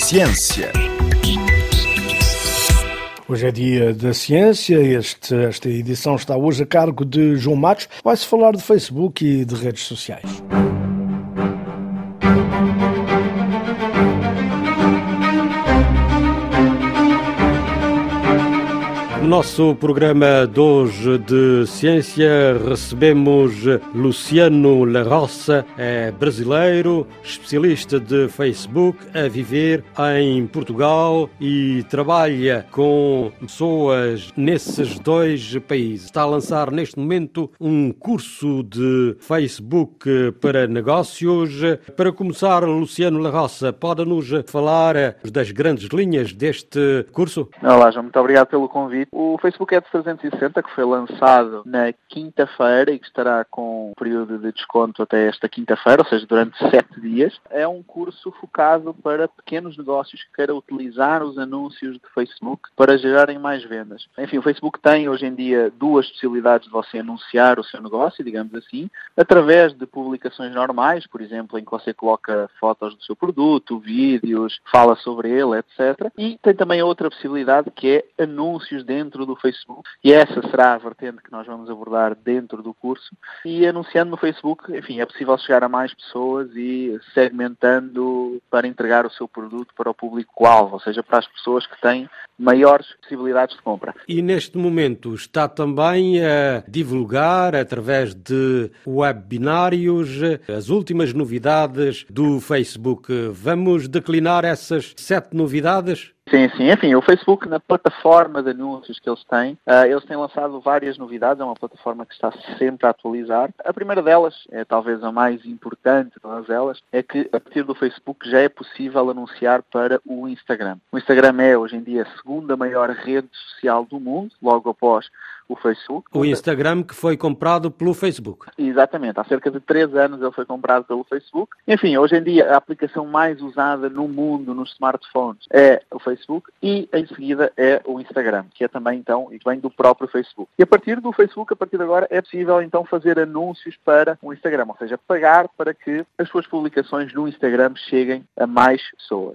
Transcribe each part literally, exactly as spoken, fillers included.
Ciência. Hoje é dia da ciência, este, esta edição está hoje a cargo de João Matos. Vai-se falar de Facebook e de redes sociais. No nosso programa de hoje de ciência recebemos Luciano Laroça, é brasileiro, especialista de Facebook, a viver em Portugal e trabalha com pessoas nesses dois países. Está a lançar neste momento um curso de Facebook para negócios. Para começar, Luciano Laroça, pode-nos falar das grandes linhas deste curso? Olá, João, muito obrigado pelo convite. O Facebook Ads trezentos e sessenta, que foi lançado na quinta-feira e que estará com um período de desconto até esta quinta-feira, ou seja, durante sete dias, é um curso focado para pequenos negócios que queiram utilizar os anúncios de Facebook para gerarem mais vendas. Enfim, o Facebook tem hoje em dia duas possibilidades de você anunciar o seu negócio, digamos assim, através de publicações normais, por exemplo, em que você coloca fotos do seu produto, vídeos, fala sobre ele, etcétera. E tem também outra possibilidade que é anúncios dentro do Facebook, e essa será a vertente que nós vamos abordar dentro do curso. E anunciando no Facebook, enfim, é possível chegar a mais pessoas e segmentando para entregar o seu produto para o público-alvo, ou seja, para as pessoas que têm maiores possibilidades de compra. E neste momento está também a divulgar, através de webinários, as últimas novidades do Facebook. Vamos declinar essas sete novidades? Sim, sim. Enfim, o Facebook, na plataforma de anúncios que eles têm, uh, eles têm lançado várias novidades, é uma plataforma que está sempre a atualizar. A primeira delas, é talvez a mais importante de todas elas, é que a partir do Facebook já é possível anunciar para o Instagram. O Instagram é, hoje em dia, a segunda maior rede social do mundo, logo após o Facebook. O Instagram que foi comprado pelo Facebook. Exatamente. Há cerca de três anos ele foi comprado pelo Facebook. Enfim, hoje em dia a aplicação mais usada no mundo, nos smartphones, é o Facebook e em seguida é o Instagram, que é também então, e vem do próprio Facebook. E a partir do Facebook, a partir de agora, é possível então fazer anúncios para o Instagram, ou seja, pagar para que as suas publicações no Instagram cheguem a mais pessoas.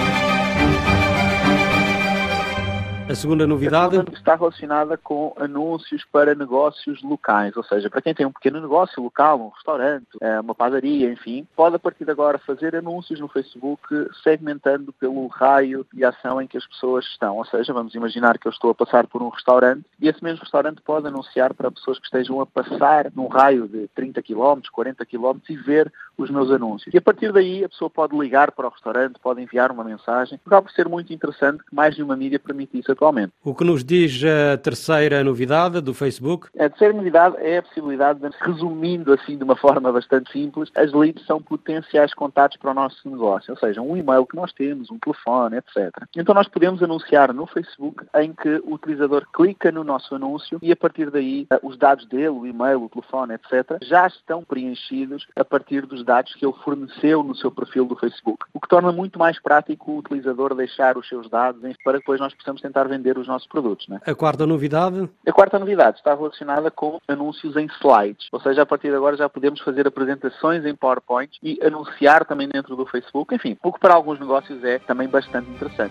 A segunda novidade a segunda está relacionada com anúncios para negócios locais, ou seja, para quem tem um pequeno negócio local, um restaurante, uma padaria, enfim, pode a partir de agora fazer anúncios no Facebook segmentando pelo raio de ação em que as pessoas estão. Ou seja, vamos imaginar que eu estou a passar por um restaurante e esse mesmo restaurante pode anunciar para pessoas que estejam a passar num raio de trinta quilómetros, quarenta quilómetros e ver os meus anúncios. E a partir daí a pessoa pode ligar para o restaurante, pode enviar uma mensagem. Acaba por ser muito interessante que mais de uma mídia permite isso atualmente. O que nos diz a terceira novidade do Facebook? A terceira novidade é a possibilidade de, resumindo assim de uma forma bastante simples, as leads são potenciais contatos para o nosso negócio, ou seja, um e-mail que nós temos, um telefone, etcétera. Então nós podemos anunciar no Facebook em que o utilizador clica no nosso anúncio e a partir daí os dados dele, o e-mail, o telefone, etcétera, já estão preenchidos a partir dos dados que ele forneceu no seu perfil do Facebook, o que torna muito mais prático o utilizador deixar os seus dados para que depois nós possamos tentar vender os nossos produtos. Né? A quarta novidade? A quarta novidade está relacionada com anúncios em slides, ou seja, a partir de agora já podemos fazer apresentações em PowerPoint e anunciar também dentro do Facebook, enfim, o que para alguns negócios é também bastante interessante.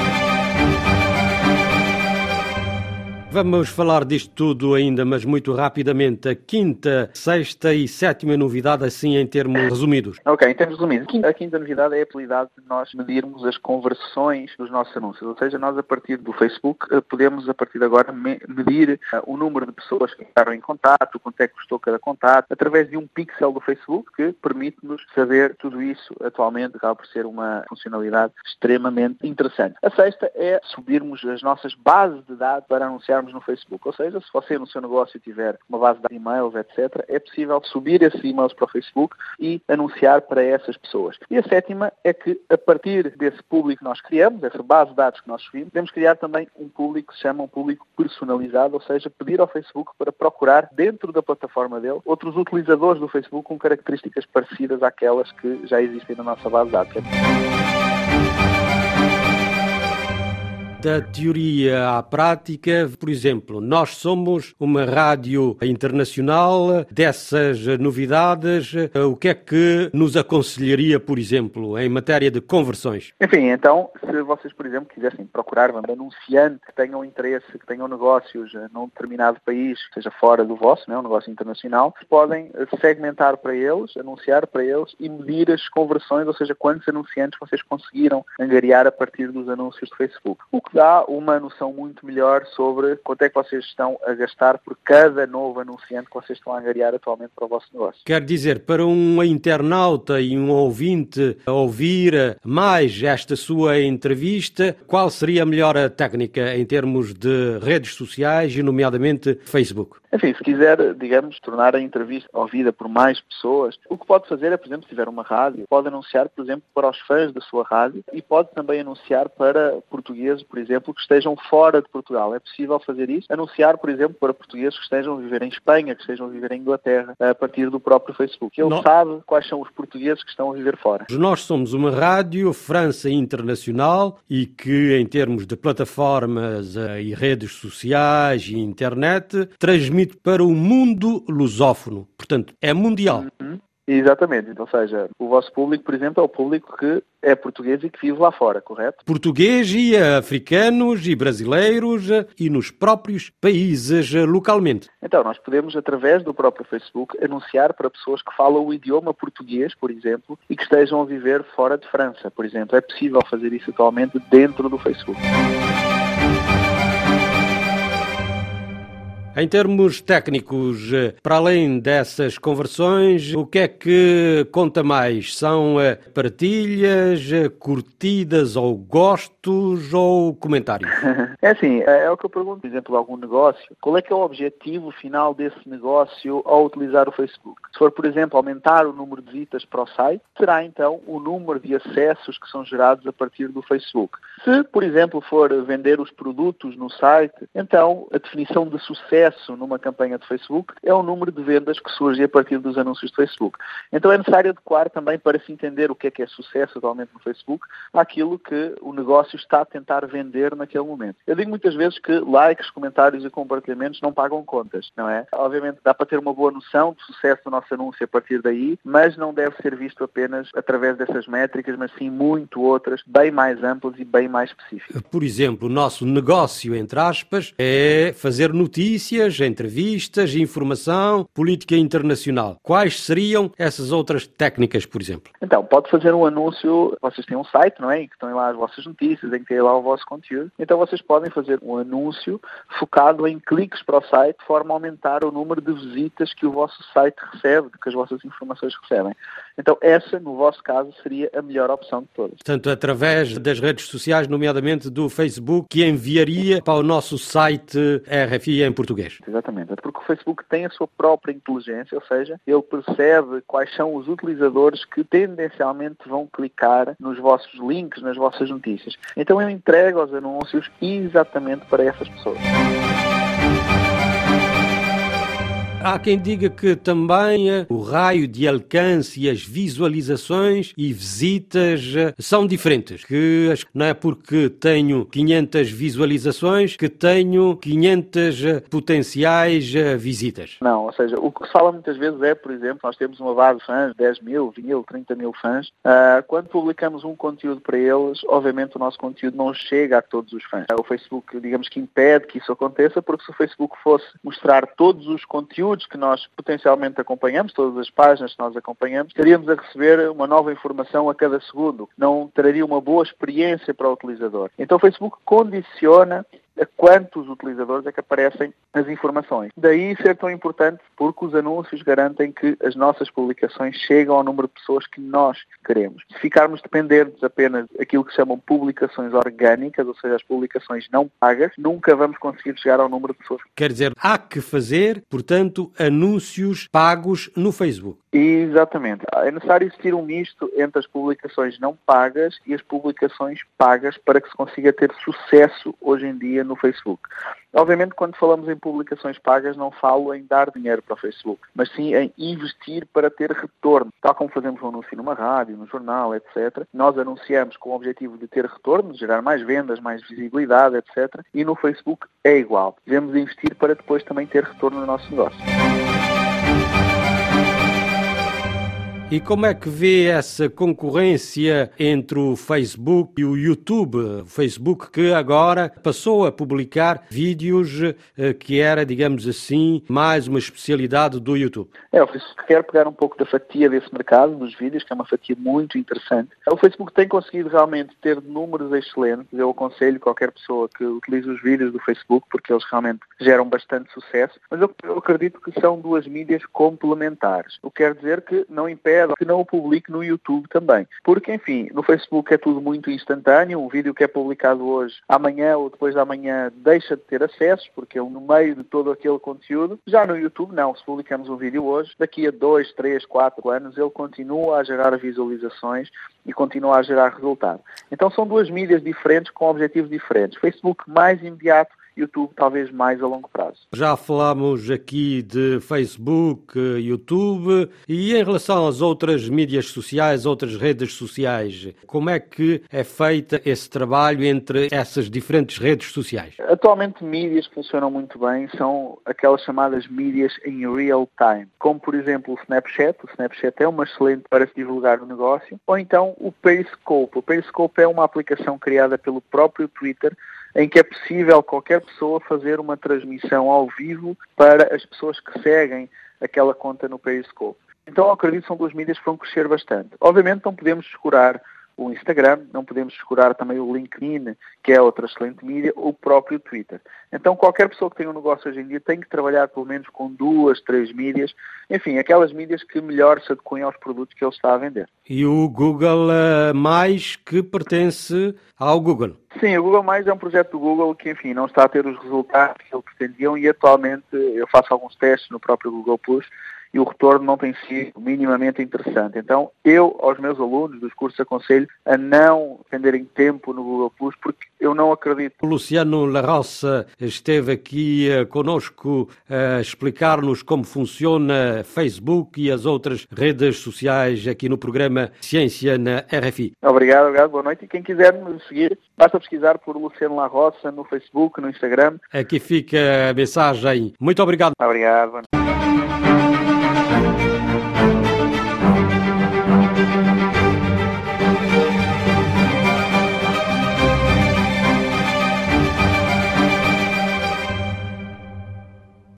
Vamos falar disto tudo ainda, mas muito rapidamente. A quinta, sexta e sétima novidade, assim em termos resumidos. Ok, em termos resumidos. A quinta novidade é a possibilidade de nós medirmos as conversões dos nossos anúncios. Ou seja, nós a partir do Facebook podemos a partir de agora medir o número de pessoas que entraram em contato, quanto é que custou cada contato, através de um pixel do Facebook que permite-nos saber tudo isso. Atualmente acaba por ser uma funcionalidade extremamente interessante. A sexta é subirmos as nossas bases de dados para anunciar no Facebook. Ou seja, se você no seu negócio tiver uma base de e-mails, etcétera, é possível subir esses e-mails para o Facebook e anunciar para essas pessoas. E a sétima é que, a partir desse público que nós criamos, essa base de dados que nós subimos, podemos criar também um público que se chama um público personalizado, ou seja, pedir ao Facebook para procurar dentro da plataforma dele outros utilizadores do Facebook com características parecidas àquelas que já existem na nossa base de dados. Da teoria à prática, por exemplo, nós somos uma rádio internacional. Dessas novidades, o que é que nos aconselharia, por exemplo, em matéria de conversões? Enfim, então, se vocês, por exemplo, quisessem procurar um anunciante que tenham interesse, que tenham negócios num determinado país, seja fora do vosso, né, um negócio internacional, podem segmentar para eles, anunciar para eles e medir as conversões, ou seja, quantos anunciantes vocês conseguiram angariar a partir dos anúncios do Facebook. O que dá uma noção muito melhor sobre quanto é que vocês estão a gastar por cada novo anunciante que vocês estão a angariar atualmente para o vosso negócio. Quer dizer, para um internauta e um ouvinte ouvir mais esta sua entrevista, qual seria a melhor técnica em termos de redes sociais e nomeadamente Facebook? Enfim, se quiser, digamos, tornar a entrevista ouvida por mais pessoas, o que pode fazer é, por exemplo, se tiver uma rádio, pode anunciar, por exemplo, para os fãs da sua rádio e pode também anunciar para portugueses, por exemplo, que estejam fora de Portugal. É possível fazer isso, anunciar, por exemplo, para portugueses que estejam a viver em Espanha, que estejam a viver em Inglaterra, a partir do próprio Facebook. Ele Não. sabe quais são os portugueses que estão a viver fora. Nós somos uma rádio França Internacional e que, em termos de plataformas e redes sociais e internet, transmite para o mundo lusófono. Portanto, é mundial. Uhum. Exatamente. Ou seja, o vosso público, por exemplo, é o público que é português e que vive lá fora, correto? Português e africanos e brasileiros e nos próprios países localmente. Então, nós podemos, através do próprio Facebook, anunciar para pessoas que falam o idioma português, por exemplo, e que estejam a viver fora de França, por exemplo. É possível fazer isso atualmente dentro do Facebook. Em termos técnicos, para além dessas conversões, o que é que conta mais? São partilhas, curtidas ou gostos ou comentários? É assim, é o que eu pergunto, por exemplo, algum negócio. Qual é que é o objetivo final desse negócio ao utilizar o Facebook? Se for, por exemplo, aumentar o número de visitas para o site, será então o número de acessos que são gerados a partir do Facebook. Se, por exemplo, for vender os produtos no site, então a definição de sucesso numa campanha de Facebook é o número de vendas que surge a partir dos anúncios de Facebook. Então é necessário adequar também, para se entender o que é que é sucesso atualmente no Facebook, àquilo que o negócio está a tentar vender naquele momento. Eu digo muitas vezes que likes, comentários e compartilhamentos não pagam contas, não é? Obviamente dá para ter uma boa noção do sucesso do nosso anúncio a partir daí, mas não deve ser visto apenas através dessas métricas, mas sim muito outras, bem mais amplas e bem mais específicas. Por exemplo, o nosso negócio, entre aspas, é fazer notícias, entrevistas, informação, política internacional. Quais seriam essas outras técnicas, por exemplo? Então, pode fazer um anúncio, vocês têm um site, não é? Em que estão lá as vossas notícias, em que tem lá o vosso conteúdo. Então, vocês podem fazer um anúncio focado em cliques para o site, de forma a aumentar o número de visitas que o vosso site recebe, que as vossas informações recebem. Então, essa, no vosso caso, seria a melhor opção de todas. Portanto, através das redes sociais, nomeadamente do Facebook, que enviaria para o nosso site R F I em português. Exatamente, porque o Facebook tem a sua própria inteligência, ou seja, ele percebe quais são os utilizadores que tendencialmente vão clicar nos vossos links, nas vossas notícias. Então ele entrega os anúncios exatamente para essas pessoas. Há quem diga que também o raio de alcance e as visualizações e visitas são diferentes. Que não é porque tenho quinhentas visualizações que tenho quinhentas potenciais visitas. Não, ou seja, o que se fala muitas vezes é, por exemplo, nós temos uma base de fãs, dez mil, vinte mil, trinta mil fãs. Uh, quando publicamos um conteúdo para eles, obviamente o nosso conteúdo não chega a todos os fãs. O Facebook, digamos que impede que isso aconteça, porque se o Facebook fosse mostrar todos os conteúdos que nós potencialmente acompanhamos, todas as páginas que nós acompanhamos, estaríamos a receber uma nova informação a cada segundo. Não traria uma boa experiência para o utilizador. Então o Facebook condiciona a quantos utilizadores é que aparecem as informações. Daí ser tão importante, porque os anúncios garantem que as nossas publicações chegam ao número de pessoas que nós queremos. Se ficarmos dependentes apenas daquilo que se chamam publicações orgânicas, ou seja, as publicações não pagas, nunca vamos conseguir chegar ao número de pessoas. Quer dizer, há que fazer, portanto, anúncios pagos no Facebook. Exatamente. É necessário existir um misto entre as publicações não pagas e as publicações pagas para que se consiga ter sucesso hoje em dia no Facebook. Obviamente, quando falamos em publicações pagas, não falo em dar dinheiro para o Facebook, mas sim em investir para ter retorno. Tal como fazemos um anúncio numa rádio, no jornal, etcétera. Nós anunciamos com o objetivo de ter retorno, de gerar mais vendas, mais visibilidade, etcétera. E no Facebook é igual. Devemos investir para depois também ter retorno no nosso negócio. E como é que vê essa concorrência entre o Facebook e o YouTube? O Facebook que agora passou a publicar vídeos que era, digamos assim, mais uma especialidade do YouTube. É, o Facebook quer pegar um pouco da fatia desse mercado, dos vídeos, que é uma fatia muito interessante. O Facebook tem conseguido realmente ter números excelentes. Eu aconselho qualquer pessoa que utilize os vídeos do Facebook, porque eles realmente geram bastante sucesso. Mas eu, eu acredito que são duas mídias complementares. O que quer dizer que não impede que não o publique no YouTube também. Porque, enfim, no Facebook é tudo muito instantâneo. Um vídeo que é publicado hoje, amanhã ou depois de amanhã deixa de ter acesso, porque é no meio de todo aquele conteúdo. Já no YouTube, não. Se publicamos um vídeo hoje, daqui a dois, três, quatro anos, ele continua a gerar visualizações e continua a gerar resultado. Então são duas mídias diferentes com objetivos diferentes. Facebook mais imediato, YouTube talvez mais a longo prazo. Já falámos aqui de Facebook, YouTube, e em relação às outras mídias sociais, outras redes sociais, como é que é feita esse trabalho entre essas diferentes redes sociais? Atualmente mídias que funcionam muito bem são aquelas chamadas mídias em real time, como por exemplo o Snapchat. O Snapchat é uma excelente para se divulgar o negócio, ou então o Periscope. O Periscope é uma aplicação criada pelo próprio Twitter, em que é possível qualquer pessoa fazer uma transmissão ao vivo para as pessoas que seguem aquela conta no Periscope. Então, eu acredito que são duas mídias que vão crescer bastante. Obviamente, não podemos descurar o Instagram, não podemos descurar também o LinkedIn, que é outra excelente mídia, ou o próprio Twitter. Então, qualquer pessoa que tenha um negócio hoje em dia tem que trabalhar pelo menos com duas, três mídias, enfim, aquelas mídias que melhor se adequem aos produtos que ele está a vender. E o Google Mais, que pertence ao Google? Sim, o Google Mais é um projeto do Google que, enfim, não está a ter os resultados que eles pretendiam e atualmente eu faço alguns testes no próprio Google Plus e o retorno não tem sido minimamente interessante. Então, eu, aos meus alunos dos cursos, aconselho a não perderem tempo no Google Plus, porque eu não acredito. O Luciano Larroça esteve aqui uh, conosco a explicar-nos como funciona Facebook e as outras redes sociais aqui no programa Ciência na R F I. Obrigado, obrigado, boa noite. E quem quiser me seguir, basta pesquisar por Luciano Larroça no Facebook, no Instagram. Aqui fica a mensagem. Muito obrigado. Obrigado, boa noite.